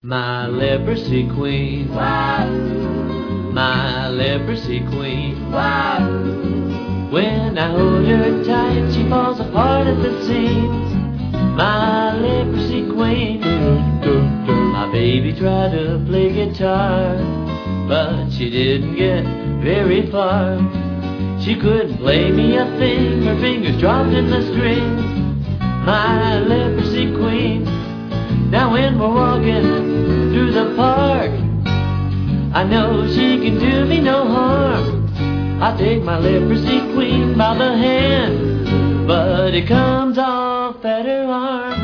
My leprosy queen, my leprosy queen. When I hold her tight, she falls apart at the seams. My leprosy queen. My baby tried to play guitar, but she didn't get very far. She couldn't play me a thing, her fingers dropped in the strings. My leprosy queen. Now when we're walking through the park, I know she can do me no harm. I take my leprosy queen by the hand, but it comes off at her arm.